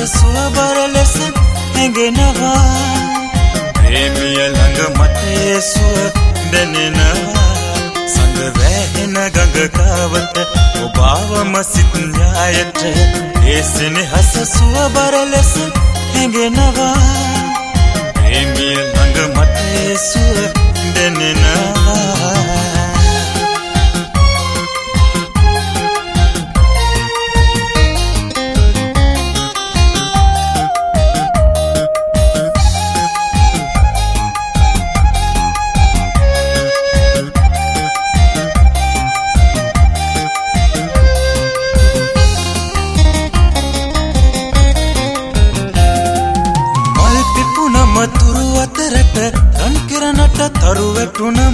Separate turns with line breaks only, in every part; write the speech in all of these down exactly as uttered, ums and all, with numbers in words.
සුවබර ලෙස හැඟෙනවා ප්‍රේමිය ළඟ මට ඒ සුව දැනෙනවා සඳ වැහෙන ගඟ කවට ඔබවම සිත් න්‍යායට ඒ සෙනෙහස සුවබර ලෙස හැඟෙනවා ප්‍රේමිය ළඟ මට ඒ සුව දැනෙනවා තුරු අතරට රන් කිරණට තරු වැටුනම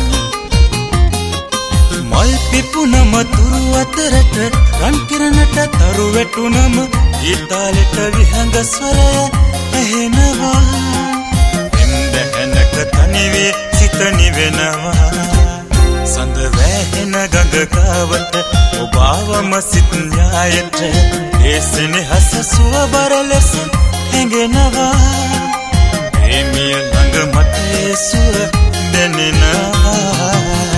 මල් පිපුනම තුරු අතරට රන් කිරණට තරු වැටුනම ඊතාලෙට විහඟ ස්වරය ඇහෙනවා එම්බැහැනක තනිවේ සිත නිවෙනවා සඳ වැහෙන ගඟ කවට ඔබවම සිත් න්‍යායට ඒ සෙනෙහස සුවබර ලෙස හැඟෙනවා ප්‍රේමිය ළඟ මට ඒ සුව දැනෙනවා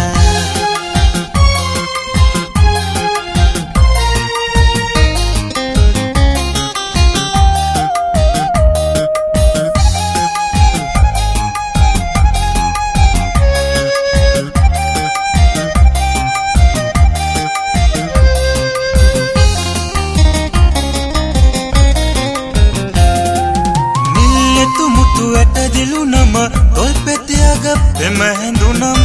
දිලුනම තොල් පෙතියග පෙම හැඳුනම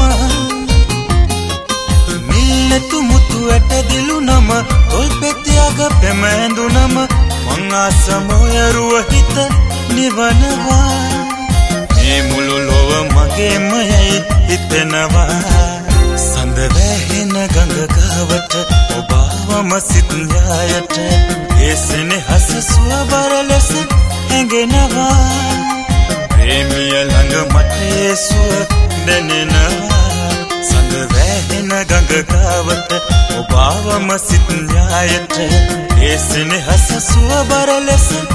මිල්ලතු මුතු ඇට දිලුනම තොල් පෙතියග පෙම හැඳුනම මං ආසමෝයරුව හිත නිවනවා මේ මුළු ලොව මගේම යයි හිතෙනවා සඳ වැහෙන ගඟ කවට ඔබවම සිත් න්‍යායට ඒ සෙනෙහස සුවබර ලෙස හැඟෙනවා ප්‍රේමිය ළඟ මට ඒ සුව දැනෙනවා සඳ වැහෙන ගඟ කවට ඔබවම සිත් න්‍යායට ඒ සෙනෙහස සුවබර ලෙස